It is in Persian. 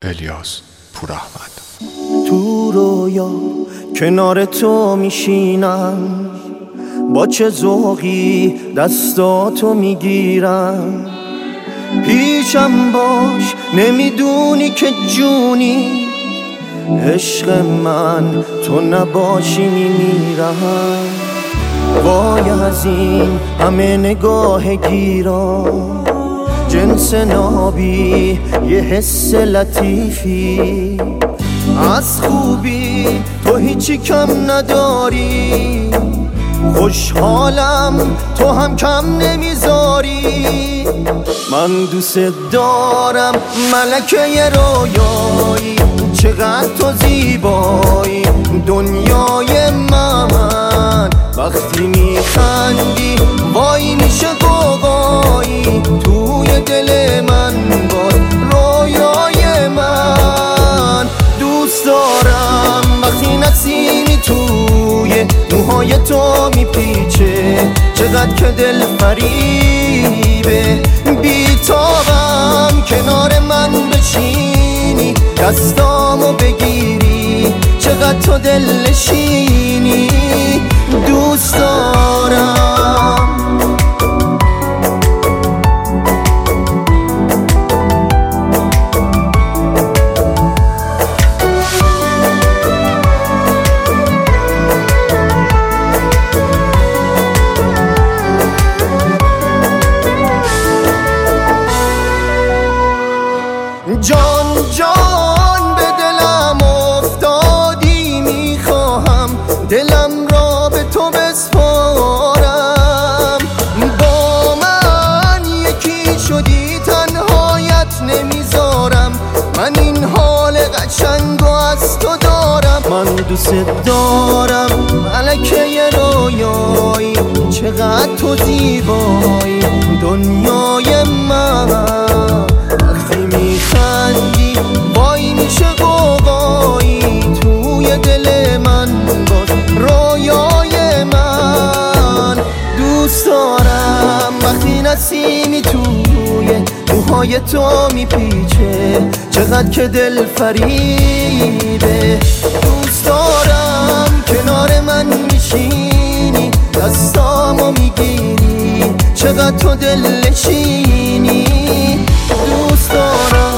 الیاس پوراحمد. تو رویا کنار تو میشینم، با چه ذوقی دستاتو میگیرم. پیشم باش نمیدونی که جونی، عشق من تو نباشی میمیرم. وای از این همه نگاه گیرا، جنس نابی یه حس لطیفی. از خوبی تو هیچی کم نداری، خوشحالم تو هم کم نمیذاری. من دوست دارم ملکه رویایی، چقدر تو زیبایی دنیای من. وقتی میخندی وای میشه قوقایی، توی دل من باز رویای من. دوست دارم وقتی نسیمی توی موهای تو میپیچه، چقدر که دل فریبه. بیتابم کنار من بشینی، دستامو بگیری، چقدر تو دل نشینی. دوست دارم جان جان به دلم افتادی، میخواهم دلم را به تو بسپارم. با من یکی شدی تنهایت نمیذارم، من این حال قشنگو از تو دارم. من دوست دارم ملکه رویایی، چقدر تو زیبایی دنیای من. وقتی میخندی وای میشه قوقایی، توی دل من باز رویای من. دوست دارم وقتی نسیمی توی موهای تو میپیچه، چقدر که دل فریبه. دوست دارم کنار من میشینی، دستامو میگیری، چقدر تو دل نشینی. دوست دارم